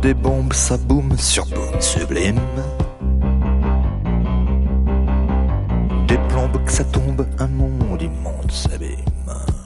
des bombes, ça boum sur boum sublime. Des plombes que ça tombe, un monde immonde s'abîme.